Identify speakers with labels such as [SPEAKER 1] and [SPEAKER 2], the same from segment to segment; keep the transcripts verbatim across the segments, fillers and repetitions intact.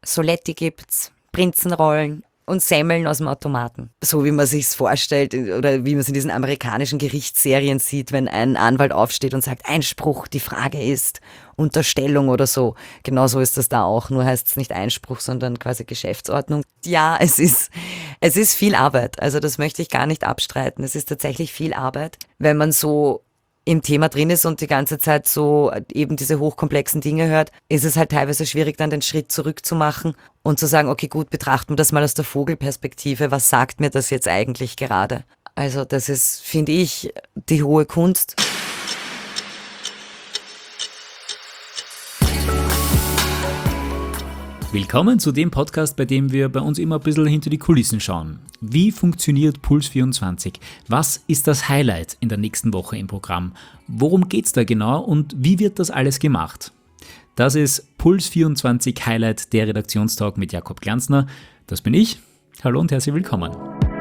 [SPEAKER 1] Soletti gibt's, Prinzenrollen und Semmeln aus dem Automaten. So wie man sich's vorstellt oder wie man es in diesen amerikanischen Gerichtsserien sieht, wenn ein Anwalt aufsteht und sagt, Einspruch, die Frage ist Unterstellung oder so. Genauso ist das da auch, nur heißt es nicht Einspruch, sondern quasi Geschäftsordnung. Ja, es ist, es ist viel Arbeit, also das möchte ich gar nicht abstreiten. Es ist tatsächlich viel Arbeit, wenn man so im Thema drin ist und die ganze Zeit so eben diese hochkomplexen Dinge hört, ist es halt teilweise schwierig, dann den Schritt zurück zu machen und zu sagen, okay, gut, betrachten wir das mal aus der Vogelperspektive. Was sagt mir das jetzt eigentlich gerade? Also das ist, finde ich, die hohe Kunst.
[SPEAKER 2] Willkommen zu dem Podcast, bei dem wir bei uns immer ein bisschen hinter die Kulissen schauen. Wie funktioniert Puls vierundzwanzig? Was ist das Highlight in der nächsten Woche im Programm? Worum geht's da genau und wie wird das alles gemacht? Das ist Puls vierundzwanzig Highlight, der Redaktionstalk mit Jakob Glanzner. Das bin ich. Hallo und herzlich willkommen.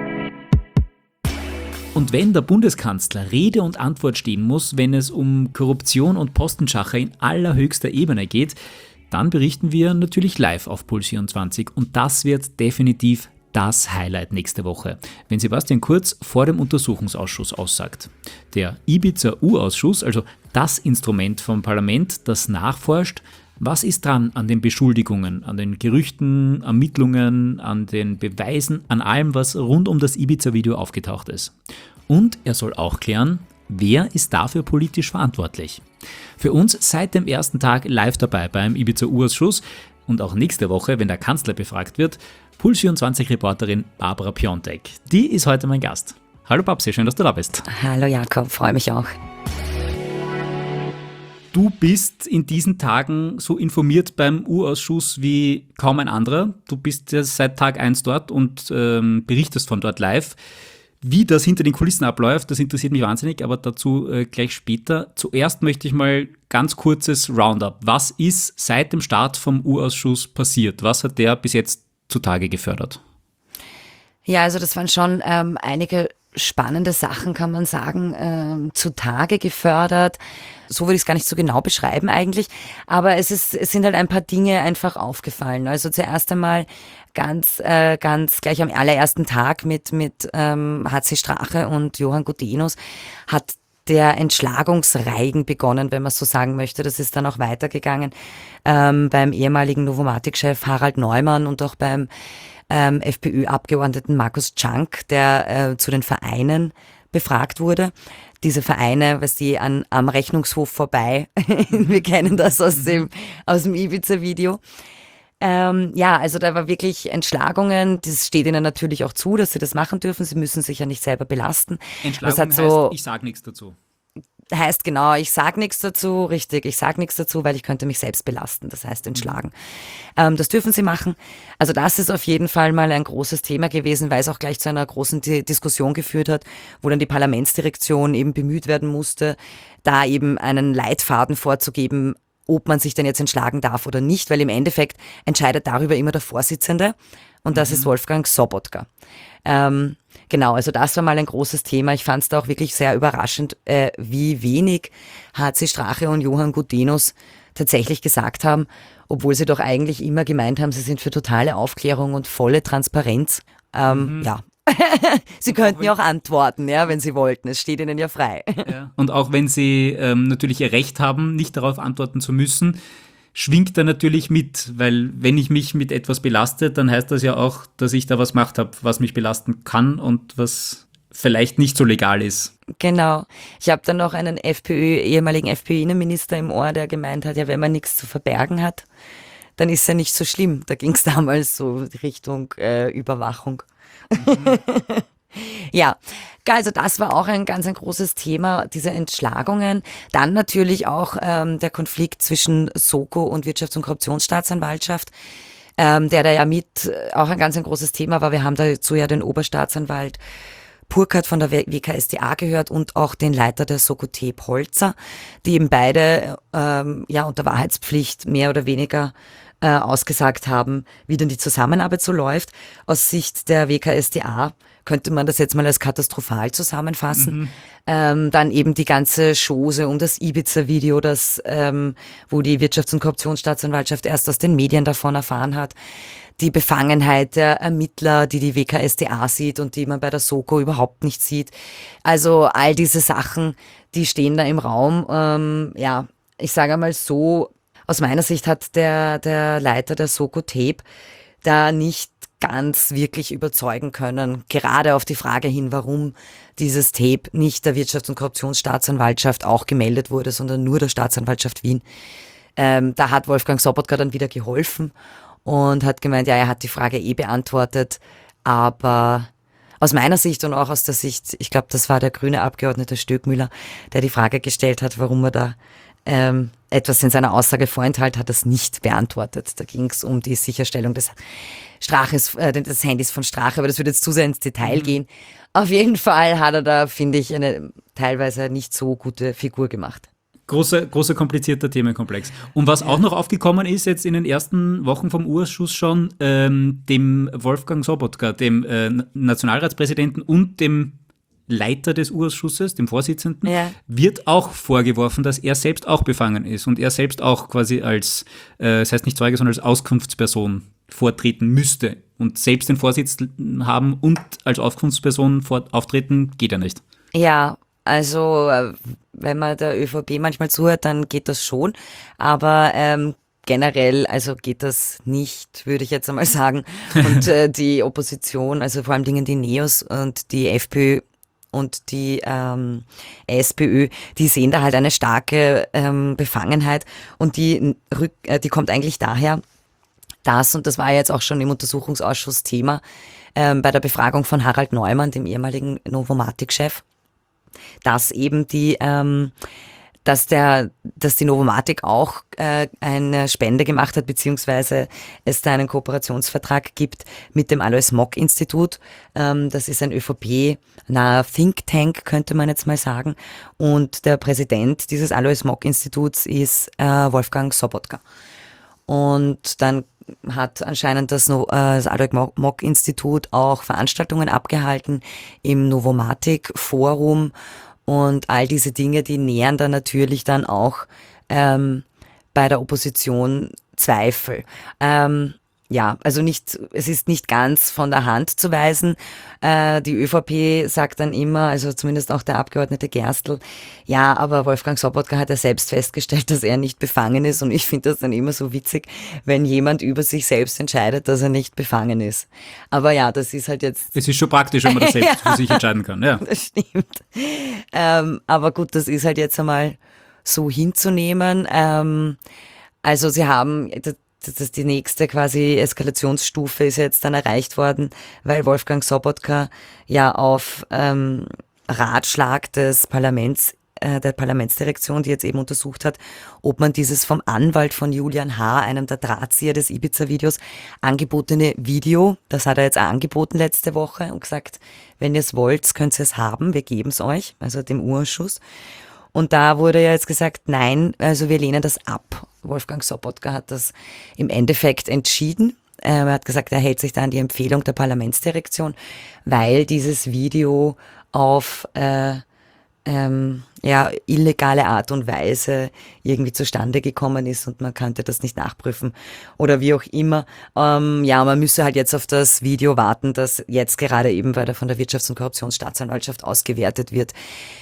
[SPEAKER 2] Und wenn der Bundeskanzler Rede und Antwort stehen muss, wenn es um Korruption und Postenschacher in allerhöchster Ebene geht, dann berichten wir natürlich live auf Puls vierundzwanzig und das wird definitiv das Highlight nächste Woche, wenn Sebastian Kurz vor dem Untersuchungsausschuss aussagt. Der Ibiza-U-Ausschuss, also das Instrument vom Parlament, das nachforscht, was ist dran an den Beschuldigungen, an den Gerüchten, Ermittlungen, an den Beweisen, an allem, was rund um das Ibiza-Video aufgetaucht ist. Und er soll auch klären, wer ist dafür politisch verantwortlich? Für uns seit dem ersten Tag live dabei beim Ibiza-U-Ausschuss und auch nächste Woche, wenn der Kanzler befragt wird, Puls vierundzwanzig-Reporterin Barbara Piontek. Die ist heute mein Gast. Hallo Babsi, schön, dass du da bist.
[SPEAKER 1] Hallo Jakob, freue mich auch.
[SPEAKER 2] Du bist in diesen Tagen so informiert beim U-Ausschuss wie kaum ein anderer. Du bist ja seit Tag eins dort und ähm, berichtest von dort live. Wie das hinter den Kulissen abläuft, das interessiert mich wahnsinnig, aber dazu äh, gleich später. Zuerst möchte ich mal ganz kurzes Roundup. Was ist seit dem Start vom U-Ausschuss passiert? Was hat der bis jetzt zutage gefördert?
[SPEAKER 1] Ja, also das waren schon ähm, einige spannende Sachen, kann man sagen, ähm, zutage gefördert. So würde ich es gar nicht so genau beschreiben eigentlich, aber es ist, es sind halt ein paar Dinge einfach aufgefallen. Also zuerst einmal ganz, äh, ganz gleich am allerersten Tag mit mit ähm, H C Strache und Johann Gudenus hat der Entschlagungsreigen begonnen, wenn man so sagen möchte. Das ist dann auch weitergegangen ähm, beim ehemaligen Novomatic-Chef Harald Neumann und auch beim ähm, FPÖ-Abgeordneten Markus Czank, der äh, zu den Vereinen befragt wurde. Diese Vereine, was die an, am Rechnungshof vorbei, wir kennen das aus dem, aus dem Ibiza-Video. Ähm, ja, also da war wirklich Entschlagungen, das steht ihnen natürlich auch zu, dass sie das machen dürfen, sie müssen sich ja nicht selber belasten.
[SPEAKER 2] Entschlagung
[SPEAKER 1] das hat so,
[SPEAKER 2] heißt, ich sage nichts dazu.
[SPEAKER 1] Heißt genau, ich sage nichts dazu, richtig, ich sage nichts dazu, weil ich könnte mich selbst belasten, das heißt entschlagen. Mhm. Ähm, das dürfen sie machen. Also das ist auf jeden Fall mal ein großes Thema gewesen, weil es auch gleich zu einer großen Di- Diskussion geführt hat, wo dann die Parlamentsdirektion eben bemüht werden musste, da eben einen Leitfaden vorzugeben, ob man sich denn jetzt entschlagen darf oder nicht, weil im Endeffekt entscheidet darüber immer der Vorsitzende und das mhm. ist Wolfgang Sobotka. Ähm, genau, also das war mal ein großes Thema. Ich fand es da auch wirklich sehr überraschend, äh, wie wenig H C Strache und Johann Gudenus tatsächlich gesagt haben, obwohl sie doch eigentlich immer gemeint haben, sie sind für totale Aufklärung und volle Transparenz. Ähm, mhm. Ja. Sie könnten ja auch antworten, ja, wenn Sie wollten. Es steht Ihnen ja frei.
[SPEAKER 2] Ja. Und auch wenn Sie ähm, natürlich Ihr Recht haben, nicht darauf antworten zu müssen, schwingt er natürlich mit, weil wenn ich mich mit etwas belaste, dann heißt das ja auch, dass ich da was gemacht habe, was mich belasten kann und was vielleicht nicht so legal ist.
[SPEAKER 1] Genau. Ich habe dann noch einen FPÖ, ehemaligen FPÖ-Innenminister im Ohr, der gemeint hat, ja, wenn man nichts zu verbergen hat, dann ist ja nicht so schlimm. Da ging es damals so Richtung äh, Überwachung. Mhm. Ja, also das war auch ein ganz ein großes Thema, diese Entschlagungen. Dann natürlich auch ähm, der Konflikt zwischen Soko und Wirtschafts- und Korruptionsstaatsanwaltschaft, ähm, der da ja mit äh, auch ein ganz ein großes Thema war. Wir haben dazu ja den Oberstaatsanwalt Burkhardt von der W K S d A gehört und auch den Leiter der Soko T. Polzer, die eben beide ähm, ja unter Wahrheitspflicht mehr oder weniger äh, ausgesagt haben, wie denn die Zusammenarbeit so läuft. Aus Sicht der W K S d A könnte man das jetzt mal als katastrophal zusammenfassen. Mhm. Ähm, dann eben die ganze Chose um das Ibiza-Video, das, ähm, wo die Wirtschafts- und Korruptionsstaatsanwaltschaft erst aus den Medien davon erfahren hat. Die Befangenheit der Ermittler, die die W K S d A sieht und die man bei der Soko überhaupt nicht sieht. Also all diese Sachen, die stehen da im Raum. Ähm, ja, ich sage einmal so, aus meiner Sicht hat der, der Leiter der Soko Tape da nicht ganz wirklich überzeugen können, gerade auf die Frage hin, warum dieses Tape nicht der Wirtschafts- und Korruptionsstaatsanwaltschaft auch gemeldet wurde, sondern nur der Staatsanwaltschaft Wien. Ähm, da hat Wolfgang Sobotka dann wieder geholfen und hat gemeint, ja, er hat die Frage eh beantwortet, aber aus meiner Sicht und auch aus der Sicht, ich glaube, das war der grüne Abgeordnete Stöckmüller, der die Frage gestellt hat, warum er da ähm, etwas in seiner Aussage vorenthalten, hat das nicht beantwortet. Da ging es um die Sicherstellung des Straches, äh, des Handys von Strache, aber das würde jetzt zu sehr ins Detail mhm. gehen. Auf jeden Fall hat er da, finde ich, eine teilweise nicht so gute Figur gemacht.
[SPEAKER 2] Großer, großer komplizierter Themenkomplex. Und was auch noch aufgekommen ist jetzt in den ersten Wochen vom U-Ausschuss schon, ähm, dem Wolfgang Sobotka, dem äh, Nationalratspräsidenten und dem Leiter des U-Ausschusses, dem Vorsitzenden, ja. wird auch vorgeworfen, dass er selbst auch befangen ist und er selbst auch quasi als, äh, das heißt nicht Zeuge, sondern als Auskunftsperson vortreten müsste. Und selbst den Vorsitz haben und als Auskunftsperson vor- auftreten, geht ja nicht.
[SPEAKER 1] Ja, also wenn man der ÖVP manchmal zuhört, dann geht das schon, aber ähm, generell, also geht das nicht, würde ich jetzt einmal sagen. Und äh, die Opposition, also vor allem Dingen die Neos und die FPÖ und die ähm, SPÖ, die sehen da halt eine starke ähm, Befangenheit und die, rück, äh, die kommt eigentlich daher, dass, und das war jetzt auch schon im Untersuchungsausschuss Thema, ähm, bei der Befragung von Harald Neumann, dem ehemaligen Novomatic-Chef, dass eben die, ähm, dass der, dass die Novomatic auch äh, eine Spende gemacht hat, beziehungsweise es da einen Kooperationsvertrag gibt mit dem Alois Mock-Institut. Ähm, das ist ein ÖVP-naher Think Tank, könnte man jetzt mal sagen. Und der Präsident dieses Alois Mock-Instituts ist äh, Wolfgang Sobotka. Und dann hat anscheinend das, no, äh, das Alois Mock-Institut auch Veranstaltungen abgehalten im Novomatic-Forum. Und all diese Dinge, die nähern dann natürlich dann auch ähm, bei der Opposition Zweifel. Ähm, ja, also nicht, es ist nicht ganz von der Hand zu weisen. Äh, die ÖVP sagt dann immer, also zumindest auch der Abgeordnete Gerstl, ja, aber Wolfgang Sobotka hat ja selbst festgestellt, dass er nicht befangen ist. Und ich finde das dann immer so witzig, wenn jemand über sich selbst entscheidet, dass er nicht befangen ist. Aber ja, das ist halt jetzt...
[SPEAKER 2] Es ist schon praktisch, wenn man das selbst für sich entscheiden kann. Ja,
[SPEAKER 1] das stimmt. Ähm, aber gut, das ist halt jetzt einmal so hinzunehmen. Ähm, also sie haben... Das ist die nächste quasi Eskalationsstufe ist jetzt dann erreicht worden, weil Wolfgang Sobotka ja auf ähm, Ratschlag des Parlaments, äh, der Parlamentsdirektion, die jetzt eben untersucht hat, ob man dieses vom Anwalt von Julian H., einem der Drahtzieher des Ibiza-Videos, angebotene Video, das hat er jetzt auch angeboten letzte Woche und gesagt, wenn ihr es wollt, könnt ihr es haben, wir geben es euch, also dem U-Ausschuss. Und da wurde ja jetzt gesagt, nein, also wir lehnen das ab. Wolfgang Sobotka hat das im Endeffekt entschieden. Er hat gesagt, er hält sich da an die Empfehlung der Parlamentsdirektion, weil dieses Video auf äh, ähm, ja, illegale Art und Weise irgendwie zustande gekommen ist und man könnte das nicht nachprüfen oder wie auch immer. Ähm, ja, man müsse halt jetzt auf das Video warten, das jetzt gerade eben bei der, von der Wirtschafts- und Korruptionsstaatsanwaltschaft ausgewertet wird.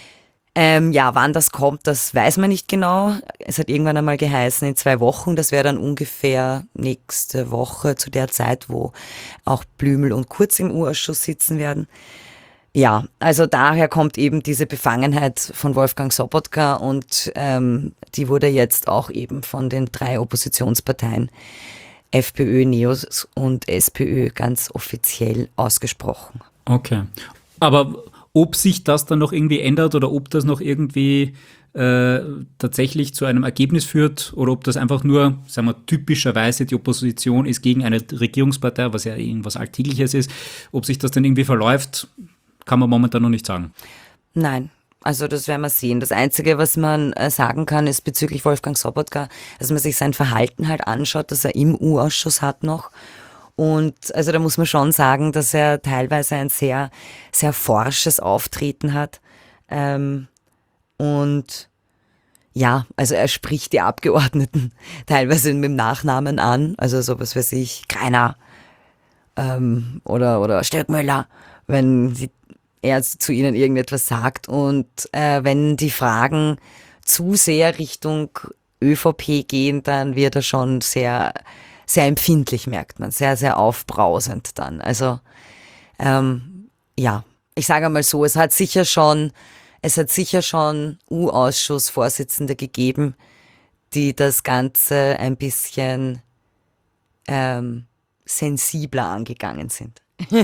[SPEAKER 1] Ähm, ja, wann das kommt, das weiß man nicht genau. Es hat irgendwann einmal geheißen, in zwei Wochen. Das wäre dann ungefähr nächste Woche zu der Zeit, wo auch Blümel und Kurz im U-Ausschuss sitzen werden. Ja, also daher kommt eben diese Befangenheit von Wolfgang Sobotka und ähm, die wurde jetzt auch eben von den drei Oppositionsparteien FPÖ, Neos und SPÖ ganz offiziell ausgesprochen.
[SPEAKER 2] Okay, aber ob sich das dann noch irgendwie ändert oder ob das noch irgendwie äh, tatsächlich zu einem Ergebnis führt oder ob das einfach nur, sagen wir, typischerweise die Opposition ist gegen eine Regierungspartei, was ja irgendwas Alltägliches ist, ob sich das dann irgendwie verläuft, kann man momentan noch nicht sagen.
[SPEAKER 1] Nein, Also das werden wir sehen. Das Einzige, was man äh, sagen kann, ist bezüglich Wolfgang Sobotka, dass man sich sein Verhalten halt anschaut, dass er im U-Ausschuss hat noch. Und also da muss man schon sagen, dass er teilweise ein sehr, sehr forsches Auftreten hat. Ähm, und ja, also er spricht die Abgeordneten teilweise mit dem Nachnamen an. Also so was weiß ich, Greiner ähm, oder, oder Stöckmüller, wenn sie er zu ihnen irgendetwas sagt. Und äh, wenn die Fragen zu sehr Richtung ÖVP gehen, dann wird er schon sehr, sehr empfindlich, merkt man. Sehr, sehr aufbrausend dann. Also ähm, ja, ich sage mal so, es hat sicher schon, es hat sicher schon U-Ausschussvorsitzende gegeben, die das Ganze ein bisschen ähm, sensibler angegangen sind.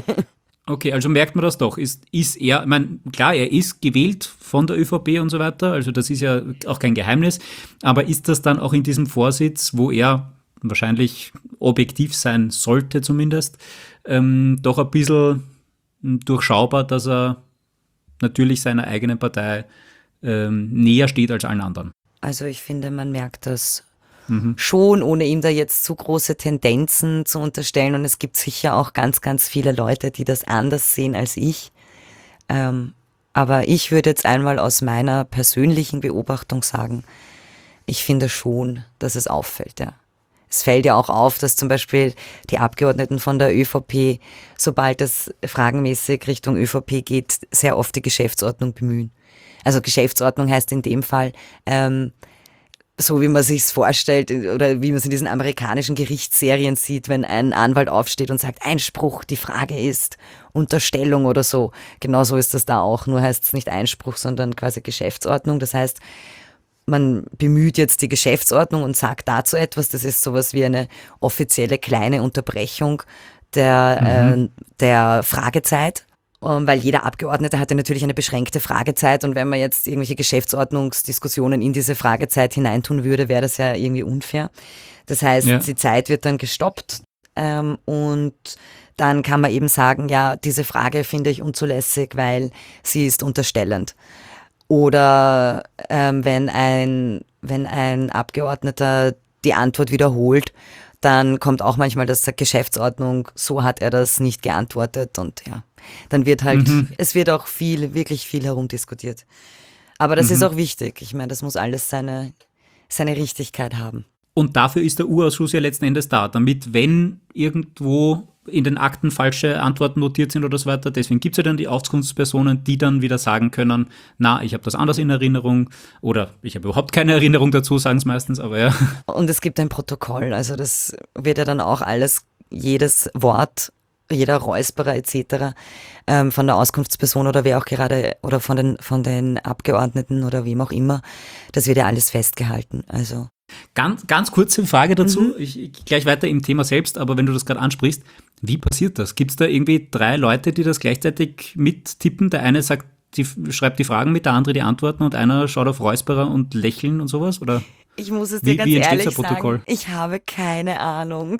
[SPEAKER 2] Okay, also merkt man das doch. Ist, ist er, ich meine, klar, er ist gewählt von der ÖVP und so weiter, also das ist ja auch kein Geheimnis, aber ist das dann auch in diesem Vorsitz, wo er wahrscheinlich objektiv sein sollte zumindest, ähm, doch ein bisschen durchschaubar, dass er natürlich seiner eigenen Partei ähm, näher steht als allen anderen?
[SPEAKER 1] Also ich finde, man merkt das
[SPEAKER 2] Mhm.
[SPEAKER 1] schon, ohne ihm da jetzt zu große Tendenzen zu unterstellen. Und es gibt sicher auch ganz, ganz viele Leute, die das anders sehen als ich. Ähm, aber ich würde jetzt einmal aus meiner persönlichen Beobachtung sagen, ich finde schon, dass es auffällt, ja. Es fällt ja auch auf, dass zum Beispiel die Abgeordneten von der ÖVP, sobald es fragenmäßig Richtung ÖVP geht, sehr oft die Geschäftsordnung bemühen. Also Geschäftsordnung heißt in dem Fall, ähm, so wie man sich's vorstellt oder wie man es in diesen amerikanischen Gerichtsserien sieht, wenn ein Anwalt aufsteht und sagt, Einspruch, die Frage ist Unterstellung oder so. Genauso ist das da auch, nur heißt es nicht Einspruch, sondern quasi Geschäftsordnung. Das heißt, man bemüht jetzt die Geschäftsordnung und sagt dazu etwas. Das ist sowas wie eine offizielle kleine Unterbrechung der,
[SPEAKER 2] Mhm.
[SPEAKER 1] äh, der Fragezeit. Ähm, Weil jeder Abgeordnete hatte natürlich eine beschränkte Fragezeit und wenn man jetzt irgendwelche Geschäftsordnungsdiskussionen in diese Fragezeit hineintun würde, wäre das ja irgendwie unfair. Das heißt,
[SPEAKER 2] Ja.
[SPEAKER 1] die Zeit wird dann gestoppt ähm, und dann kann man eben sagen, ja, diese Frage finde ich unzulässig, weil sie ist unterstellend. Oder ähm, wenn ein, wenn ein Abgeordneter die Antwort wiederholt, dann kommt auch manchmal das Geschäftsordnung, so hat er das nicht geantwortet und ja, dann wird halt,
[SPEAKER 2] Mhm.
[SPEAKER 1] es wird auch viel, wirklich viel herumdiskutiert. Aber das ist
[SPEAKER 2] Mhm.
[SPEAKER 1] auch wichtig. Ich meine, das muss alles seine, seine Richtigkeit haben.
[SPEAKER 2] Und dafür ist der U-Ausschuss ja letzten Endes da, damit, wenn irgendwo in den Akten falsche Antworten notiert sind oder so weiter, deswegen gibt es ja dann die Auskunftspersonen, die dann wieder sagen können, na, ich habe das anders in Erinnerung oder ich habe überhaupt keine Erinnerung dazu, sagen es meistens, aber ja.
[SPEAKER 1] Und es gibt ein Protokoll, also das wird ja dann auch alles, jedes Wort, jeder Räusperer et cetera ähm, von der Auskunftsperson oder wer auch gerade, oder von den, von den Abgeordneten oder wem auch immer, das wird ja alles festgehalten. Also
[SPEAKER 2] Ganz, ganz kurze Frage dazu, ich, ich gleich weiter im Thema selbst, aber wenn du das gerade ansprichst, wie passiert das? Gibt es da irgendwie drei Leute, die das gleichzeitig mittippen? Der eine sagt, die, schreibt die Fragen mit, der andere die Antworten und einer schaut auf Räusperer und Lächeln und sowas? Oder
[SPEAKER 1] ich muss es dir
[SPEAKER 2] wie,
[SPEAKER 1] ganz
[SPEAKER 2] wie entsteht so
[SPEAKER 1] ehrlich
[SPEAKER 2] ein Protokoll?
[SPEAKER 1] sagen, ich habe keine Ahnung.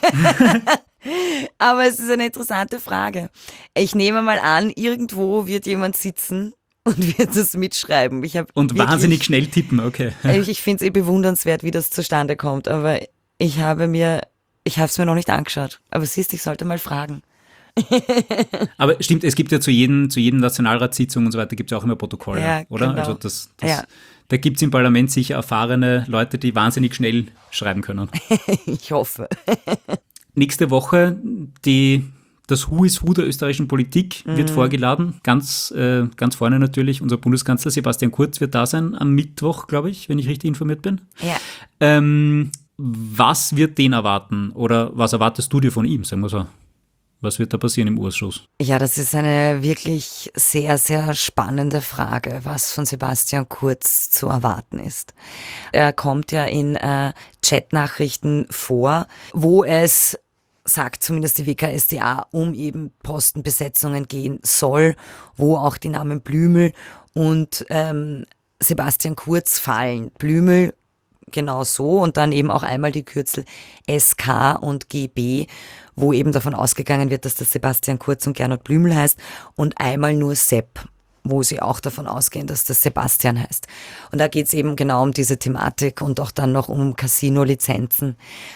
[SPEAKER 1] Aber es ist eine interessante Frage. Ich nehme mal an, irgendwo wird jemand sitzen und wird das mitschreiben. Ich habe
[SPEAKER 2] Und
[SPEAKER 1] wirklich,
[SPEAKER 2] wahnsinnig schnell tippen, okay.
[SPEAKER 1] Ich, ich finde es eh bewundernswert, wie das zustande kommt. Aber ich habe mir, ich habe es mir noch nicht angeschaut. Aber siehst, ich sollte mal fragen.
[SPEAKER 2] Aber stimmt, es gibt ja zu jedem, zu jedem Nationalratssitzung und so weiter gibt es ja auch immer Protokolle,
[SPEAKER 1] Ja,
[SPEAKER 2] oder?
[SPEAKER 1] genau.
[SPEAKER 2] Also das, das,
[SPEAKER 1] Ja.
[SPEAKER 2] da gibt es im Parlament sicher erfahrene Leute, die wahnsinnig schnell schreiben können.
[SPEAKER 1] Ich hoffe.
[SPEAKER 2] Nächste Woche die, das Who is Who der österreichischen Politik wird vorgeladen. Ganz, äh, ganz vorne natürlich unser Bundeskanzler Sebastian Kurz wird da sein am Mittwoch, glaube ich, wenn ich richtig informiert bin.
[SPEAKER 1] Ja.
[SPEAKER 2] Ähm, was wird den erwarten oder was erwartest du dir von ihm, sagen wir so? Was wird da passieren im U-Ausschuss?
[SPEAKER 1] Ja, das ist eine wirklich sehr, sehr spannende Frage, was von Sebastian Kurz zu erwarten ist. Er kommt ja in äh, Chatnachrichten vor, wo es, sagt zumindest die W K S d A, um eben Postenbesetzungen gehen soll, wo auch die Namen Blümel und ähm, Sebastian Kurz fallen. Blümel genau so und dann eben auch einmal die Kürzel S K und G B, wo eben davon ausgegangen wird, dass das Sebastian Kurz und Gernot Blümel heißt und einmal nur Sepp, wo sie auch davon ausgehen, dass das Sebastian heißt. Und da geht es eben genau um diese Thematik und auch dann noch um Casino-Lizenzen,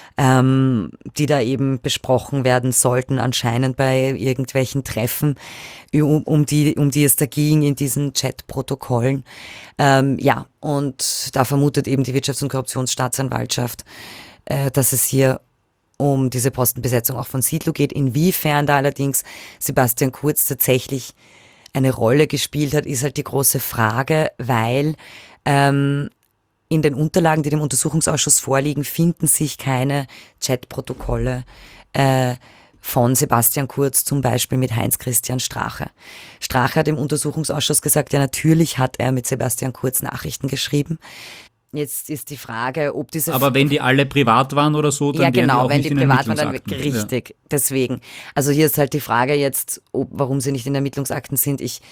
[SPEAKER 1] ähm, die da eben besprochen werden sollten, anscheinend bei irgendwelchen Treffen, um, um, die, um die es da ging in diesen Chat-Protokollen. Ähm, ja, und da vermutet eben die Wirtschafts- und Korruptionsstaatsanwaltschaft, äh, dass es hier um diese Postenbesetzung auch von Siedlow geht. Inwiefern da allerdings Sebastian Kurz tatsächlich eine Rolle gespielt hat, ist halt die große Frage, weil ähm, in den Unterlagen, die dem Untersuchungsausschuss vorliegen, finden sich keine Chatprotokolle äh, von Sebastian Kurz, zum Beispiel mit Heinz-Christian Strache. Strache hat im Untersuchungsausschuss gesagt, ja, natürlich hat er mit Sebastian Kurz Nachrichten geschrieben. Jetzt ist die Frage, ob diese...
[SPEAKER 2] Aber wenn die alle privat waren oder so, dann
[SPEAKER 1] ja,
[SPEAKER 2] wären
[SPEAKER 1] genau,
[SPEAKER 2] die auch
[SPEAKER 1] wenn
[SPEAKER 2] nicht
[SPEAKER 1] die
[SPEAKER 2] in
[SPEAKER 1] privat waren, dann
[SPEAKER 2] Ermittlungsakten.
[SPEAKER 1] richtig. Ja. Deswegen. Also hier ist halt die Frage jetzt, ob, warum sie nicht in Ermittlungsakten sind. Ich,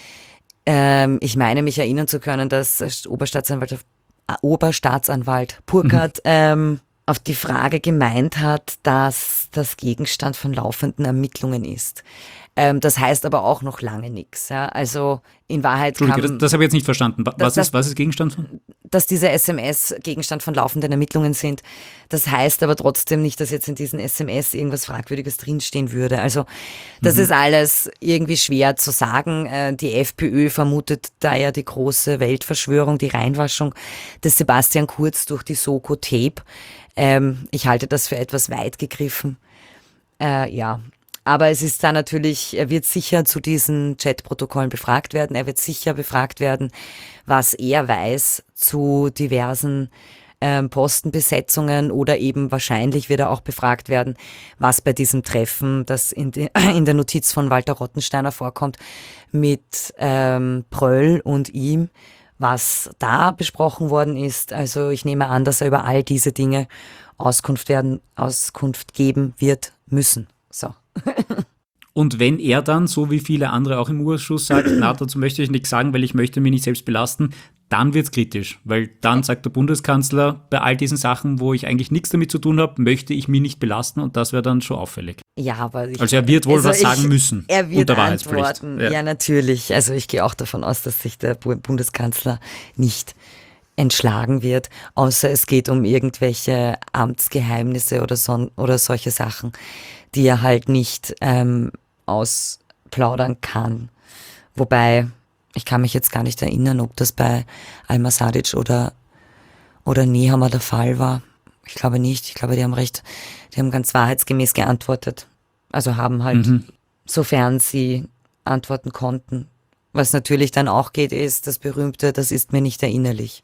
[SPEAKER 1] ähm, ich meine, mich erinnern zu können, dass Oberstaatsanwalt, äh, Oberstaatsanwalt Burkhardt mhm. ähm, auf die Frage gemeint hat, dass das Gegenstand von laufenden Ermittlungen ist. Ähm, das heißt aber auch noch lange nichts. Ja? Also in Wahrheit
[SPEAKER 2] Entschuldige,
[SPEAKER 1] kam,
[SPEAKER 2] das, das habe ich jetzt nicht verstanden. Was,
[SPEAKER 1] das,
[SPEAKER 2] ist, was ist Gegenstand von?
[SPEAKER 1] Dass diese S M S Gegenstand von laufenden Ermittlungen sind. Das heißt aber trotzdem nicht, dass jetzt in diesen S M S irgendwas Fragwürdiges drinstehen würde. Also das mhm. ist alles irgendwie schwer zu sagen. Äh, die FPÖ vermutet da ja die große Weltverschwörung, die Reinwaschung des Sebastian Kurz durch die Soko Tape. Ähm, ich halte das für etwas weit gegriffen. Äh, ja, aber es ist da natürlich, er wird sicher zu diesen Chatprotokollen befragt werden. Er wird sicher befragt werden, was er weiß zu diversen ähm, Postenbesetzungen, oder eben wahrscheinlich wird er auch befragt werden, was bei diesem Treffen, das in, die, in der Notiz von Walter Rottensteiner vorkommt, mit ähm, Pröll und ihm, was da besprochen worden ist. Also ich nehme an, dass er über all diese Dinge Auskunft werden, Auskunft geben wird müssen. So.
[SPEAKER 2] Und wenn er dann, so wie viele andere auch im U-Ausschuss, sagt, na, dazu möchte ich nichts sagen, weil ich möchte mich nicht selbst belasten, dann wird es kritisch. Weil dann sagt der Bundeskanzler, bei all diesen Sachen, wo ich eigentlich nichts damit zu tun habe, möchte ich mich nicht belasten, und das wäre dann schon auffällig.
[SPEAKER 1] Ja, aber ich,
[SPEAKER 2] also er wird wohl
[SPEAKER 1] also
[SPEAKER 2] was
[SPEAKER 1] ich,
[SPEAKER 2] sagen müssen.
[SPEAKER 1] Er wird
[SPEAKER 2] unter Wahrheitspflicht.
[SPEAKER 1] Antworten. Ja. ja, natürlich. Also ich gehe auch davon aus, dass sich der Bundeskanzler nicht entschlagen wird, außer es geht um irgendwelche Amtsgeheimnisse oder, so, oder solche Sachen, die er halt nicht ähm, ausplaudern kann. Wobei, ich kann mich jetzt gar nicht erinnern, ob das bei Alma Sadic oder, oder Nehammer der Fall war. Ich glaube nicht. Ich glaube, die haben recht, die haben ganz wahrheitsgemäß geantwortet. Also haben halt, mhm. sofern sie antworten konnten. Was natürlich dann auch geht, ist das berühmte, das ist mir nicht erinnerlich.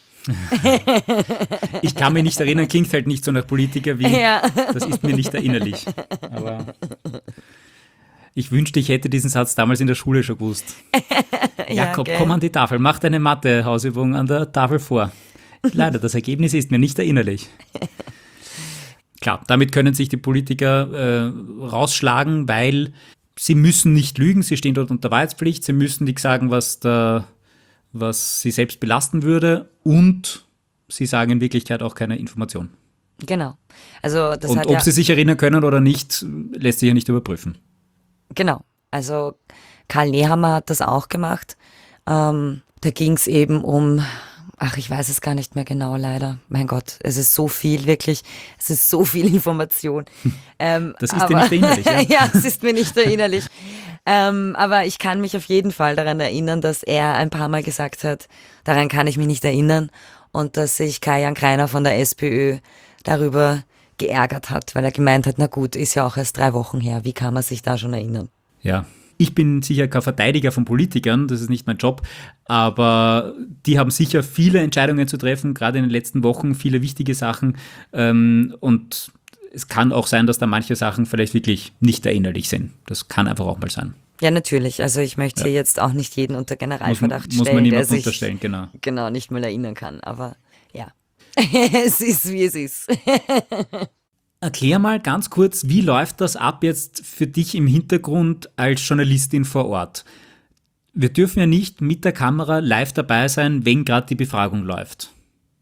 [SPEAKER 2] Ich kann mich nicht erinnern, klingt halt nicht so nach Politiker wie, ja. Das ist mir nicht erinnerlich. Aber ich wünschte, ich hätte diesen Satz damals in der Schule schon gewusst. Jakob, ja, komm an die Tafel, mach deine Mathe-Hausübung an der Tafel vor. Leider, das Ergebnis ist mir nicht erinnerlich. Klar, damit können sich die Politiker äh, rausschlagen, weil sie müssen nicht lügen, sie stehen dort unter Wahrheitspflicht, sie müssen nicht sagen, was der was sie selbst belasten würde, und sie sagen in Wirklichkeit auch keine Information.
[SPEAKER 1] Genau. Also das
[SPEAKER 2] und
[SPEAKER 1] hat
[SPEAKER 2] ob
[SPEAKER 1] ja,
[SPEAKER 2] sie sich erinnern können oder nicht, lässt sich ja nicht überprüfen.
[SPEAKER 1] Genau. Also Karl Nehammer hat das auch gemacht. Ähm, da ging es eben um, ach, ich weiß es gar nicht mehr genau, leider. Mein Gott, es ist so viel, wirklich, es ist so viel Information. Ähm,
[SPEAKER 2] das ist
[SPEAKER 1] aber,
[SPEAKER 2] dir nicht erinnerlich, ja?
[SPEAKER 1] Ja, es ist mir nicht erinnerlich. Ähm, aber ich kann mich auf jeden Fall daran erinnern, dass er ein paar Mal gesagt hat, daran kann ich mich nicht erinnern, und dass sich Kai-Jan Kreiner von der SPÖ darüber geärgert hat, weil er gemeint hat, na gut, ist ja auch erst drei Wochen her, wie kann man sich da schon erinnern?
[SPEAKER 2] Ja, ich bin sicher kein Verteidiger von Politikern, das ist nicht mein Job, aber die haben sicher viele Entscheidungen zu treffen, gerade in den letzten Wochen, viele wichtige Sachen, ähm, und es kann auch sein, dass da manche Sachen vielleicht wirklich nicht erinnerlich sind. Das kann einfach auch mal sein.
[SPEAKER 1] Ja, natürlich. Also ich möchte hier ja. jetzt auch nicht jeden unter Generalverdacht
[SPEAKER 2] muss, muss
[SPEAKER 1] stellen,
[SPEAKER 2] man
[SPEAKER 1] der sich
[SPEAKER 2] unterstellen, genau.
[SPEAKER 1] genau nicht mal erinnern kann. Aber ja, es ist, wie es ist.
[SPEAKER 2] Erklär mal ganz kurz, wie läuft das ab jetzt für dich im Hintergrund als Journalistin vor Ort? Wir dürfen ja nicht mit der Kamera live dabei sein, wenn gerade die Befragung läuft.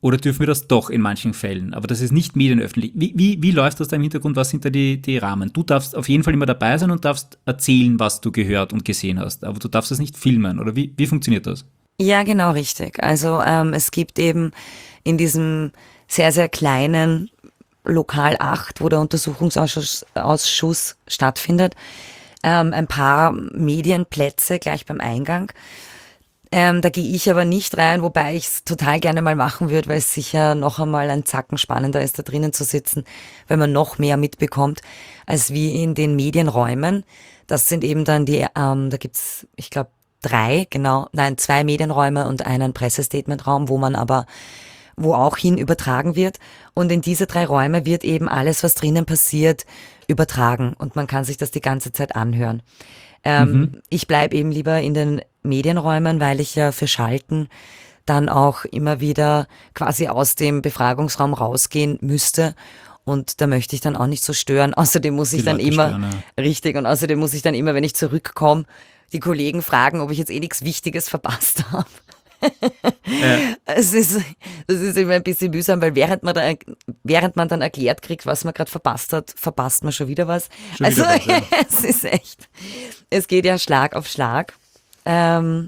[SPEAKER 2] Oder dürfen wir das doch in manchen Fällen? Aber das ist nicht medienöffentlich. Wie, wie, wie läuft das da im Hintergrund? Was sind da die, die Rahmen? Du darfst auf jeden Fall immer dabei sein und darfst erzählen, was du gehört und gesehen hast. Aber du darfst das nicht filmen. Oder wie, wie funktioniert das?
[SPEAKER 1] Ja, genau richtig. Also ähm, es gibt eben in diesem sehr, sehr kleinen Lokal acht, wo der Untersuchungsausschuss Ausschuss stattfindet, ähm, ein paar Medienplätze gleich beim Eingang. Ähm, da gehe ich aber nicht rein, wobei ich es total gerne mal machen würde, weil es sicher noch einmal ein Zacken spannender ist, da drinnen zu sitzen, weil man noch mehr mitbekommt, als wie in den Medienräumen. Das sind eben dann die, ähm, da gibt's, ich glaube, drei, genau, nein, zwei Medienräume und einen Pressestatementraum, wo man aber, wo auch hin übertragen wird. Und in diese drei Räume wird eben alles, was drinnen passiert, übertragen. Und man kann sich das die ganze Zeit anhören. Ähm, mhm. Ich bleibe eben lieber in den Medienräumen, weil ich ja für Schalten dann auch immer wieder quasi aus dem Befragungsraum rausgehen müsste. Und da möchte ich dann auch nicht so stören. Außerdem muss ich die dann Leute immer, stören, ja. Richtig, und außerdem muss ich dann immer, wenn ich zurückkomme, die Kollegen fragen, ob ich jetzt eh nichts Wichtiges verpasst habe. Ja. Es ist, das ist immer ein bisschen mühsam, weil während man, da, während man dann erklärt kriegt, was man gerade verpasst hat, verpasst man schon wieder was. Schon also wieder was, ja. Es ist echt, es geht ja Schlag auf Schlag. Ähm,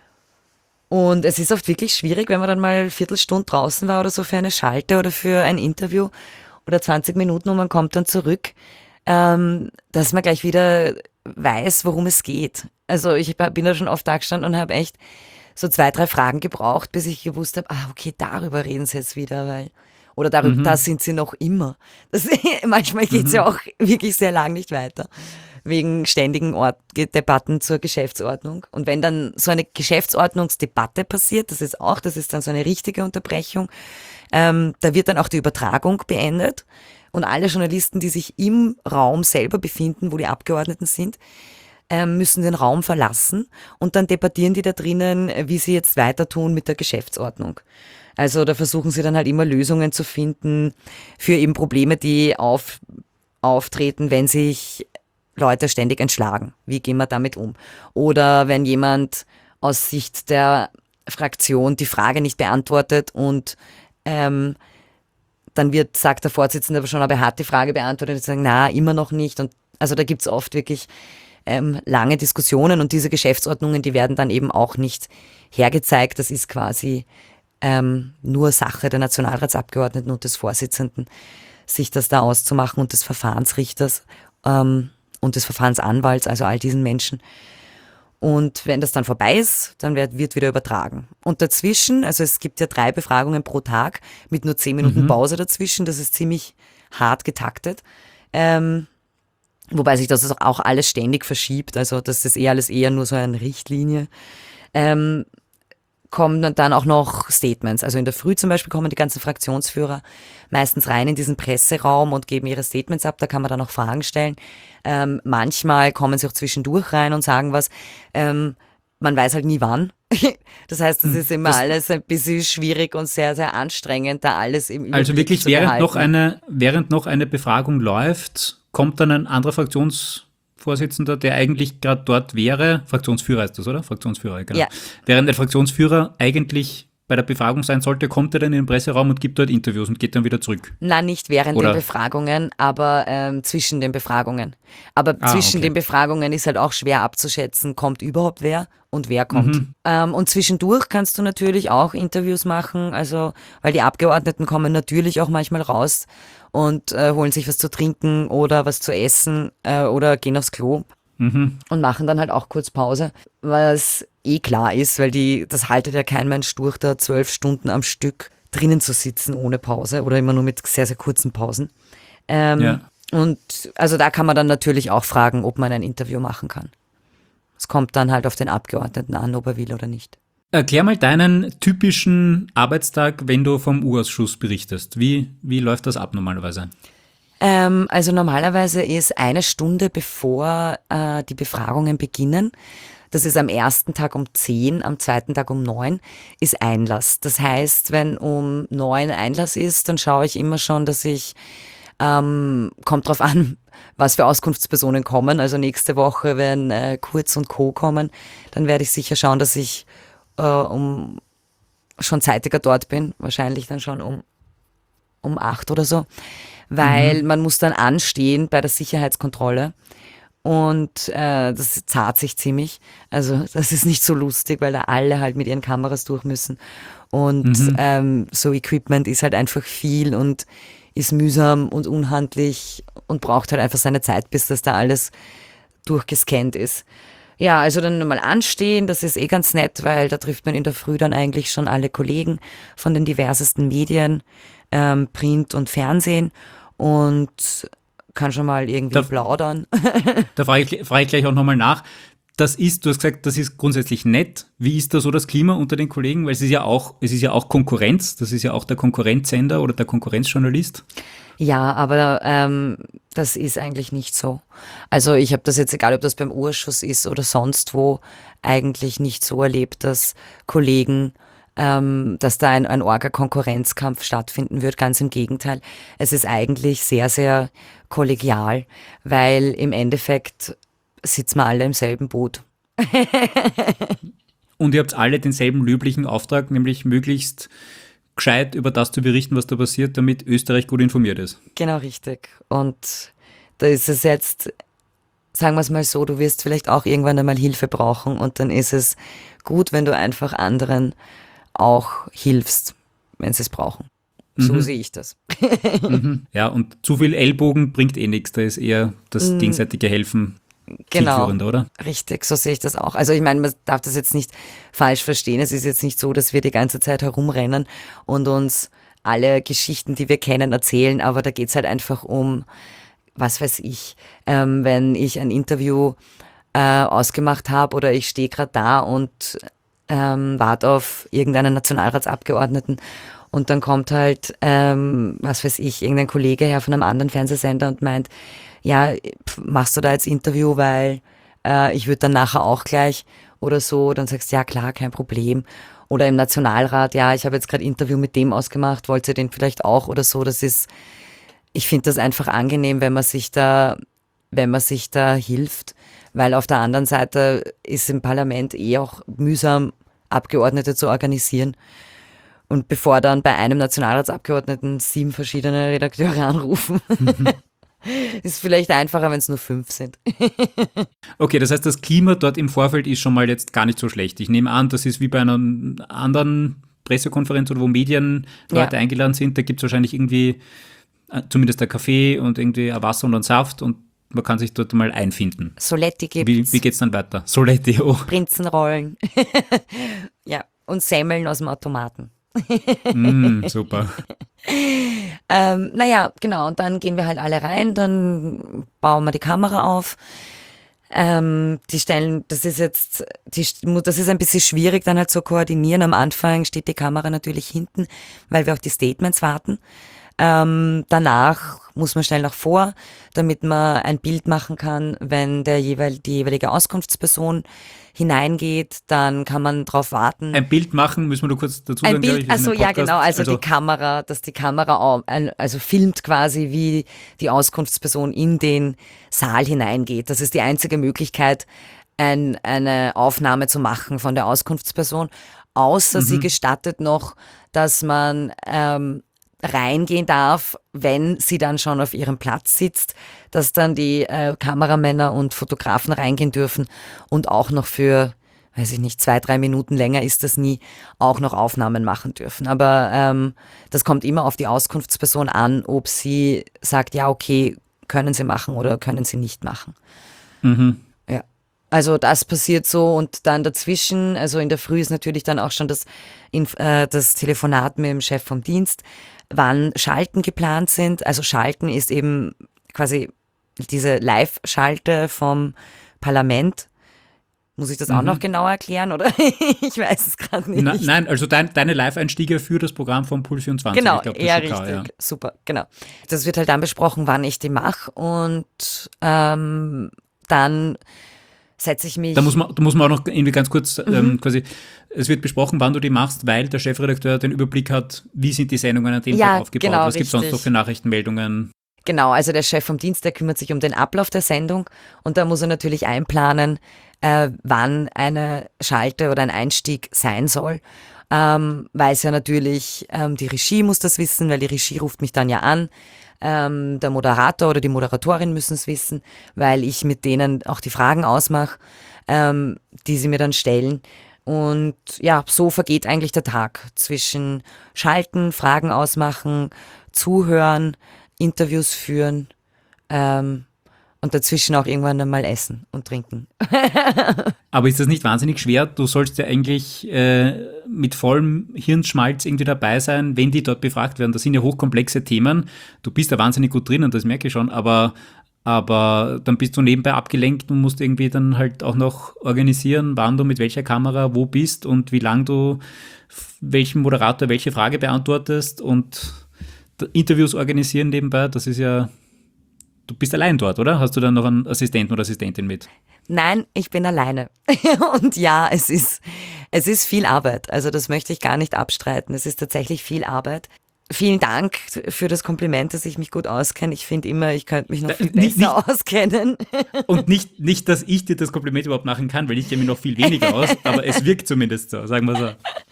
[SPEAKER 1] und es ist oft wirklich schwierig, wenn man dann mal eine Viertelstunde draußen war oder so für eine Schalte oder für ein Interview oder zwanzig Minuten und man kommt dann zurück, ähm, dass man gleich wieder weiß, worum es geht. Also ich bin da schon oft da gestanden und habe echt so zwei, drei Fragen gebraucht, bis ich gewusst habe, ah, okay, darüber reden sie jetzt wieder, weil, oder darüber, mhm. da sind sie noch immer. Das, manchmal geht es mhm. ja auch wirklich sehr lang nicht weiter, wegen ständigen Ort, Debatten zur Geschäftsordnung. Und wenn dann so eine Geschäftsordnungsdebatte passiert, das ist auch, das ist dann so eine richtige Unterbrechung, ähm, da wird dann auch die Übertragung beendet und alle Journalisten, die sich im Raum selber befinden, wo die Abgeordneten sind, müssen den Raum verlassen und dann debattieren die da drinnen, wie sie jetzt weiter tun mit der Geschäftsordnung. Also da versuchen sie dann halt immer Lösungen zu finden für eben Probleme, die auf, auftreten, wenn sich Leute ständig entschlagen. Wie gehen wir damit um? Oder wenn jemand aus Sicht der Fraktion die Frage nicht beantwortet und ähm, dann wird, sagt der Vorsitzende aber schon, aber er hat die Frage beantwortet und sagen, na, immer noch nicht. Und also da gibt's oft wirklich Ähm, lange Diskussionen und diese Geschäftsordnungen, die werden dann eben auch nicht hergezeigt. Das ist quasi ähm, nur Sache der Nationalratsabgeordneten und des Vorsitzenden, sich das da auszumachen und des Verfahrensrichters ähm, und des Verfahrensanwalts, also all diesen Menschen. Und wenn das dann vorbei ist, dann wird, wird wieder übertragen. Und dazwischen, also es gibt ja drei Befragungen pro Tag mit nur zehn Minuten mhm. Pause dazwischen, das ist ziemlich hart getaktet. Ähm, Wobei sich das auch alles ständig verschiebt, also das ist eher alles eher nur so eine Richtlinie. Ähm, kommen dann auch noch Statements. Also in der Früh zum Beispiel kommen die ganzen Fraktionsführer meistens rein in diesen Presseraum und geben ihre Statements ab, da kann man dann auch Fragen stellen. Ähm, manchmal kommen sie auch zwischendurch rein und sagen was. Ähm, man weiß halt nie wann. Das heißt, das ist immer das alles ein bisschen schwierig und sehr, sehr anstrengend, da alles im Überblick
[SPEAKER 2] Also wirklich,
[SPEAKER 1] zu
[SPEAKER 2] während
[SPEAKER 1] behalten.
[SPEAKER 2] noch eine, während noch eine Befragung läuft, kommt dann ein anderer Fraktionsvorsitzender, der eigentlich gerade dort wäre, Fraktionsführer heißt das, oder? Fraktionsführer, genau. Ja. Während der Fraktionsführer eigentlich bei der Befragung sein sollte, kommt er dann in den Presseraum und gibt dort Interviews und geht dann wieder zurück.
[SPEAKER 1] Nein, nicht während Oder? den Befragungen, aber ähm, zwischen den Befragungen. Aber ah, zwischen okay. den Befragungen ist halt auch schwer abzuschätzen, kommt überhaupt wer und wer kommt. Mhm. Ähm, und zwischendurch kannst du natürlich auch Interviews machen, also weil die Abgeordneten kommen natürlich auch manchmal raus und äh, holen sich was zu trinken oder was zu essen äh, oder gehen aufs Klo. Mhm. Und machen dann halt auch kurz Pause, was eh klar ist, weil die, das haltet ja kein Mensch durch, da zwölf Stunden am Stück drinnen zu sitzen ohne Pause oder immer nur mit sehr, sehr kurzen Pausen. Ähm, ja. Und also da kann man dann natürlich auch fragen, ob man ein Interview machen kann. Es kommt dann halt auf den Abgeordneten an, ob er will oder nicht.
[SPEAKER 2] Erklär mal deinen typischen Arbeitstag, wenn du vom U-Ausschuss berichtest. Wie, wie läuft das ab normalerweise?
[SPEAKER 1] Ähm, also normalerweise ist eine Stunde bevor äh, die Befragungen beginnen, das ist am ersten Tag um zehn, am zweiten Tag um neun, ist Einlass. Das heißt, wenn um neun Einlass ist, dann schaue ich immer schon, dass ich, ähm, kommt drauf an, was für Auskunftspersonen kommen. Also nächste Woche, wenn äh, Kurz und Co. kommen, dann werde ich sicher schauen, dass ich äh, um schon zeitiger dort bin, wahrscheinlich dann schon um, um acht oder so, weil mhm. man muss dann anstehen bei der Sicherheitskontrolle. Und äh, das zahlt sich ziemlich. Also das ist nicht so lustig, weil da alle halt mit ihren Kameras durch müssen. Und mhm. ähm, so Equipment ist halt einfach viel und ist mühsam und unhandlich und braucht halt einfach seine Zeit, bis das da alles durchgescannt ist. Ja, also dann mal anstehen, das ist eh ganz nett, weil da trifft man in der Früh dann eigentlich schon alle Kollegen von den diversesten Medien, ähm, Print und Fernsehen und kann schon mal irgendwie da, plaudern.
[SPEAKER 2] Da frage ich, frage ich gleich auch nochmal nach. Das ist, du hast gesagt, das ist grundsätzlich nett. Wie ist da so das Klima unter den Kollegen? Weil es ist ja auch, es ist ja auch Konkurrenz. Das ist ja auch der Konkurrenzsender oder der Konkurrenzjournalist.
[SPEAKER 1] Ja, aber ähm, das ist eigentlich nicht so. Also ich habe das jetzt, egal ob das beim Urschuss ist oder sonst wo, eigentlich nicht so erlebt, dass Kollegen Ähm, dass da ein, ein Orga-Konkurrenzkampf stattfinden wird. Ganz im Gegenteil. Es ist eigentlich sehr, sehr kollegial, weil im Endeffekt sitzen wir alle im selben Boot.
[SPEAKER 2] Und ihr habt alle denselben löblichen Auftrag, nämlich möglichst gescheit über das zu berichten, was da passiert, damit Österreich gut informiert ist.
[SPEAKER 1] Genau, richtig. Und da ist es jetzt, sagen wir es mal so, du wirst vielleicht auch irgendwann einmal Hilfe brauchen und dann ist es gut, wenn du einfach anderen auch hilfst, wenn sie es brauchen. So mhm. sehe ich das.
[SPEAKER 2] mhm. Ja, und zu viel Ellbogen bringt eh nichts. Da ist eher das mhm. gegenseitige Helfen
[SPEAKER 1] genau.
[SPEAKER 2] zielführender, oder?
[SPEAKER 1] Richtig, so sehe ich das auch. Also ich meine, man darf das jetzt nicht falsch verstehen. Es ist jetzt nicht so, dass wir die ganze Zeit herumrennen und uns alle Geschichten, die wir kennen, erzählen, aber da geht es halt einfach um, was weiß ich, ähm, wenn ich ein Interview äh, ausgemacht habe oder ich stehe gerade da und Ähm, warte auf irgendeinen Nationalratsabgeordneten und dann kommt halt, ähm, was weiß ich, irgendein Kollege her von einem anderen Fernsehsender und meint, ja, pf, machst du da jetzt Interview, weil äh, ich würde dann nachher auch gleich oder so, dann sagst du, ja klar, kein Problem. Oder im Nationalrat, ja, ich habe jetzt gerade Interview mit dem ausgemacht, wollt ihr den vielleicht auch oder so, das ist, ich finde das einfach angenehm, wenn man sich da, wenn man sich da hilft. Weil auf der anderen Seite ist im Parlament eh auch mühsam, Abgeordnete zu organisieren. Und bevor dann bei einem Nationalratsabgeordneten sieben verschiedene Redakteure anrufen, mhm. ist vielleicht einfacher, wenn es nur fünf sind.
[SPEAKER 2] Okay, das heißt, das Klima dort im Vorfeld ist schon mal jetzt gar nicht so schlecht. Ich nehme an, das ist wie bei einer anderen Pressekonferenz oder wo Medienleute ja. eingeladen sind. Da gibt es wahrscheinlich irgendwie zumindest ein Kaffee und irgendwie ein Wasser und einen Saft und man kann sich dort mal einfinden.
[SPEAKER 1] Soletti gibt's.
[SPEAKER 2] Wie, wie geht's dann weiter? Soletti, oh.
[SPEAKER 1] Prinzenrollen. Ja, und Semmeln aus dem Automaten.
[SPEAKER 2] Mm, super.
[SPEAKER 1] ähm, naja, genau, und dann gehen wir halt alle rein, dann bauen wir die Kamera auf. Ähm, die stellen, das ist jetzt, die, das ist ein bisschen schwierig dann halt zu koordinieren. Am Anfang steht die Kamera natürlich hinten, weil wir auch die Statements warten. Ähm, danach muss man schnell nach vor, damit man ein Bild machen kann, wenn der jeweil, die jeweilige Auskunftsperson hineingeht, dann kann man drauf warten.
[SPEAKER 2] Ein Bild machen, müssen wir nur kurz dazu
[SPEAKER 1] sagen. Ein
[SPEAKER 2] Bild,
[SPEAKER 1] Bild, also ja genau, also, also die Kamera, dass die Kamera also filmt quasi, wie die Auskunftsperson in den Saal hineingeht. Das ist die einzige Möglichkeit, ein, eine Aufnahme zu machen von der Auskunftsperson, außer mhm. sie gestattet noch, dass man ähm, reingehen darf, wenn sie dann schon auf ihrem Platz sitzt, dass dann die äh, Kameramänner und Fotografen reingehen dürfen und auch noch für, weiß ich nicht, zwei, drei Minuten länger ist das nie, auch noch Aufnahmen machen dürfen. Aber ähm, das kommt immer auf die Auskunftsperson an, ob sie sagt, ja okay, können sie machen oder können sie nicht machen.
[SPEAKER 2] Mhm.
[SPEAKER 1] Ja. Also das passiert so und dann dazwischen, also in der Früh ist natürlich dann auch schon das, äh, das Telefonat mit dem Chef vom Dienst, wann Schalten geplant sind. Also Schalten ist eben quasi diese Live-Schalte vom Parlament. Muss ich das mhm. auch noch genauer erklären, oder? Ich weiß es gerade nicht.
[SPEAKER 2] Na, nein, also dein, deine Live-Einstiege für das Programm von Puls vierundzwanzig.
[SPEAKER 1] Genau,
[SPEAKER 2] ich glaub, das
[SPEAKER 1] ja,
[SPEAKER 2] ist
[SPEAKER 1] richtig.
[SPEAKER 2] Klar, ja.
[SPEAKER 1] Super, genau. Das wird halt dann besprochen, wann ich die mache und ähm, dann setze ich mich...
[SPEAKER 2] Da muss man, da muss man auch noch irgendwie ganz kurz mhm. ähm, quasi, es wird besprochen, wann du die machst, weil der Chefredakteur den Überblick hat, wie sind die Sendungen an dem
[SPEAKER 1] ja,
[SPEAKER 2] Tag aufgebaut,
[SPEAKER 1] genau,
[SPEAKER 2] was gibt es sonst noch für Nachrichtenmeldungen.
[SPEAKER 1] Genau, also der Chef vom Dienst, der kümmert sich um den Ablauf der Sendung und da muss er natürlich einplanen, äh, wann eine Schalte oder ein Einstieg sein soll. ähm, weiß ja natürlich, ähm, die Regie muss das wissen, weil die Regie ruft mich dann ja an. Ähm, der Moderator oder die Moderatorin müssen es wissen, weil ich mit denen auch die Fragen ausmache, ähm, die sie mir dann stellen. Und ja, so vergeht eigentlich der Tag zwischen Schalten, Fragen ausmachen, Zuhören, Interviews führen, ähm, und dazwischen auch irgendwann einmal essen und trinken.
[SPEAKER 2] Aber ist das nicht wahnsinnig schwer? Du sollst ja eigentlich äh, mit vollem Hirnschmalz irgendwie dabei sein, wenn die dort befragt werden. Das sind ja hochkomplexe Themen. Du bist da wahnsinnig gut drin und das merke ich schon, aber, aber dann bist du nebenbei abgelenkt und musst irgendwie dann halt auch noch organisieren, wann du mit welcher Kamera wo bist und wie lang du welchem Moderator welche Frage beantwortest und Interviews organisieren nebenbei. Das ist ja... Du bist allein dort, oder? Hast du dann noch einen Assistenten oder Assistentin mit?
[SPEAKER 1] Nein, ich bin alleine. Und ja, es ist, es ist viel Arbeit. Also das möchte ich gar nicht abstreiten. Es ist tatsächlich viel Arbeit. Vielen Dank für das Kompliment, dass ich mich gut auskenne. Ich finde immer, ich könnte mich noch viel besser
[SPEAKER 2] nicht, nicht,
[SPEAKER 1] auskennen.
[SPEAKER 2] Und nicht, nicht, dass ich dir das Kompliment überhaupt machen kann, weil ich kenne mich noch viel weniger aus, aber es wirkt zumindest so, sagen wir so.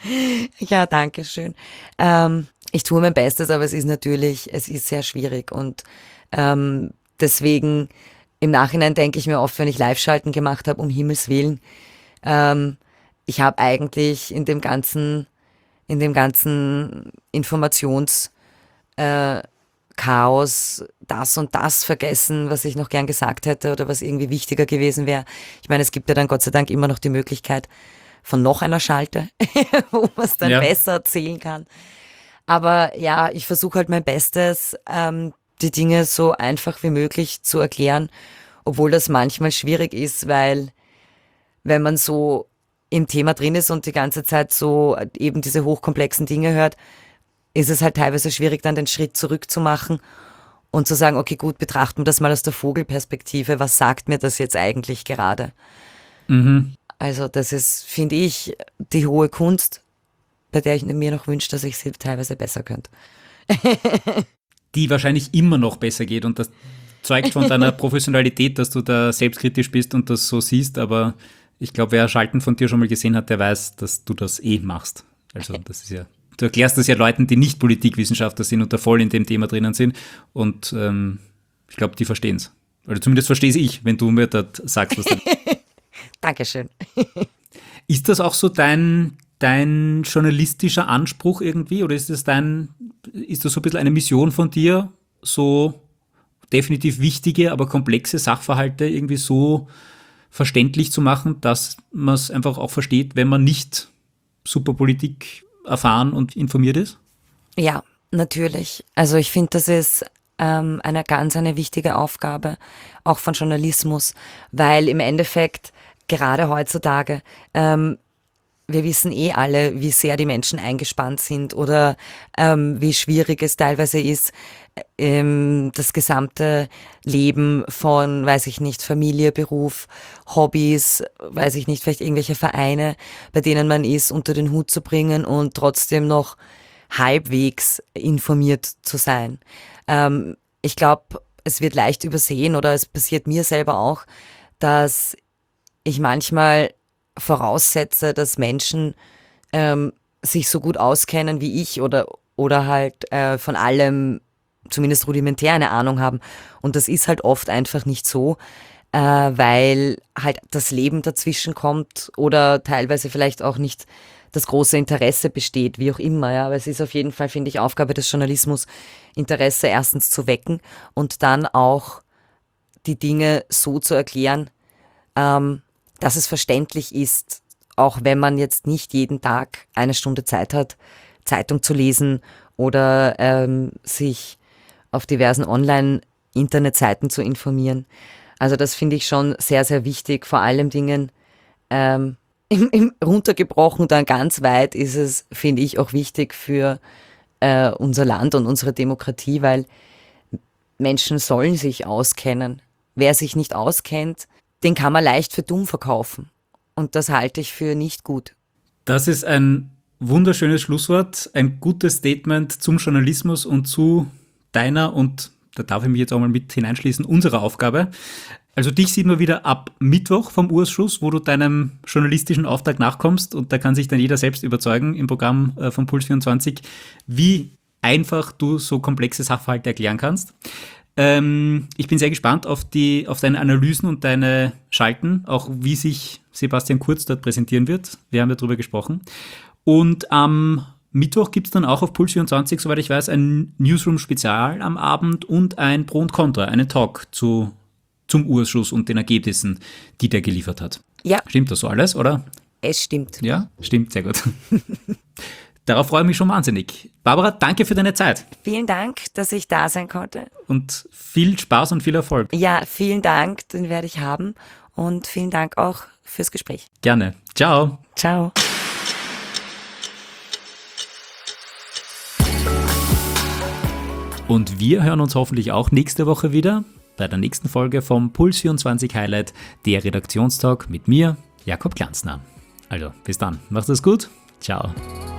[SPEAKER 1] Ja, danke schön. Ähm, ich tue mein Bestes, aber es ist natürlich, es ist sehr schwierig und ähm, deswegen im Nachhinein denke ich mir oft, wenn ich Live-Schalten gemacht habe, um Himmels Willen, ähm, ich habe eigentlich in dem ganzen, in dem ganzen Informationschaos äh, Chaos das und das vergessen, was ich noch gern gesagt hätte oder was irgendwie wichtiger gewesen wäre. Ich meine, es gibt ja dann Gott sei Dank immer noch die Möglichkeit von noch einer Schalte, wo man es dann
[SPEAKER 2] Ja.
[SPEAKER 1] besser erzählen kann. Aber ja, ich versuche halt mein Bestes, ähm, die Dinge so einfach wie möglich zu erklären, obwohl das manchmal schwierig ist, weil wenn man so im Thema drin ist und die ganze Zeit so eben diese hochkomplexen Dinge hört, ist es halt teilweise schwierig, dann den Schritt zurück zu machen und zu sagen, okay, gut, betrachten wir das mal aus der Vogelperspektive, was sagt mir das jetzt eigentlich gerade?
[SPEAKER 2] Mhm.
[SPEAKER 1] Also das ist, finde ich, die hohe Kunst, bei der ich mir noch wünsche, dass ich sie teilweise besser könnte.
[SPEAKER 2] Die wahrscheinlich immer noch besser geht und das zeugt von deiner Professionalität, dass du da selbstkritisch bist und das so siehst, aber ich glaube, wer Schalten von dir schon mal gesehen hat, der weiß, dass du das eh machst. Also das ist ja, du erklärst das ja Leuten, die nicht Politikwissenschaftler sind und da voll in dem Thema drinnen sind und ähm, ich glaube, die verstehen es. Oder zumindest verstehe ich, wenn du mir das sagst, was du...
[SPEAKER 1] Dankeschön.
[SPEAKER 2] Ist das auch so dein, dein journalistischer Anspruch irgendwie oder ist das dein, ist das so ein bisschen eine Mission von dir, so definitiv wichtige, aber komplexe Sachverhalte irgendwie so verständlich zu machen, dass man es einfach auch versteht, wenn man nicht super Politik erfahren und informiert ist?
[SPEAKER 1] Ja, natürlich. Also ich finde, das ist ähm, eine ganz eine wichtige Aufgabe, auch von Journalismus, weil im Endeffekt gerade heutzutage, ähm, wir wissen eh alle, wie sehr die Menschen eingespannt sind oder ähm, wie schwierig es teilweise ist, ähm, das gesamte Leben von, weiß ich nicht, Familie, Beruf, Hobbys, weiß ich nicht, vielleicht irgendwelche Vereine, bei denen man ist, unter den Hut zu bringen und trotzdem noch halbwegs informiert zu sein. Ähm, ich glaube, es wird leicht übersehen oder es passiert mir selber auch, dass ich manchmal voraussetze, dass Menschen ähm, sich so gut auskennen wie ich oder, oder halt äh, von allem zumindest rudimentär eine Ahnung haben. Und das ist halt oft einfach nicht so, äh, weil halt das Leben dazwischen kommt oder teilweise vielleicht auch nicht das große Interesse besteht, wie auch immer. Ja. Aber es ist auf jeden Fall, finde ich, Aufgabe des Journalismus, Interesse erstens zu wecken und dann auch die Dinge so zu erklären, ähm, dass es verständlich ist, auch wenn man jetzt nicht jeden Tag eine Stunde Zeit hat, Zeitung zu lesen oder ähm, sich auf diversen Online-Internetseiten zu informieren. Also das finde ich schon sehr, sehr wichtig. Vor allem Dingen ähm, im, im runtergebrochen dann ganz weit ist es, finde ich, auch wichtig für äh, unser Land und unsere Demokratie, weil Menschen sollen sich auskennen. Wer sich nicht auskennt, den kann man leicht für dumm verkaufen. Und das halte ich für nicht gut.
[SPEAKER 2] Das ist ein wunderschönes Schlusswort, ein gutes Statement zum Journalismus und zu deiner und, da darf ich mich jetzt auch mal mit hineinschließen, unserer Aufgabe. Also dich sieht man wieder ab Mittwoch vom Urschuss, wo du deinem journalistischen Auftrag nachkommst und da kann sich dann jeder selbst überzeugen im Programm äh, von Puls vierundzwanzig, wie einfach du so komplexe Sachverhalte erklären kannst. Ähm, ich bin sehr gespannt auf, die, auf deine Analysen und deine Schalten, auch wie sich Sebastian Kurz dort präsentieren wird. Wir haben ja darüber gesprochen. Und am Mittwoch gibt es dann auch auf Puls vierundzwanzig, soweit ich weiß, ein Newsroom-Spezial am Abend und ein Pro und Contra, einen Talk zu, zum Urschuss und den Ergebnissen, die der geliefert hat.
[SPEAKER 1] Ja.
[SPEAKER 2] Stimmt das so alles, oder?
[SPEAKER 1] Es stimmt.
[SPEAKER 2] Ja, stimmt, sehr gut. Darauf freue ich mich schon wahnsinnig. Barbara, danke für deine Zeit.
[SPEAKER 1] Vielen Dank, dass ich da sein konnte.
[SPEAKER 2] Und viel Spaß und viel Erfolg.
[SPEAKER 1] Ja, vielen Dank, den werde ich haben. Und vielen Dank auch fürs Gespräch.
[SPEAKER 2] Gerne. Ciao.
[SPEAKER 1] Ciao.
[SPEAKER 2] Und wir hören uns hoffentlich auch nächste Woche wieder bei der nächsten Folge vom Puls vierundzwanzig Highlight, der Redaktionstalk mit mir, Jakob Glanzner. Also, bis dann. Macht es gut. Ciao.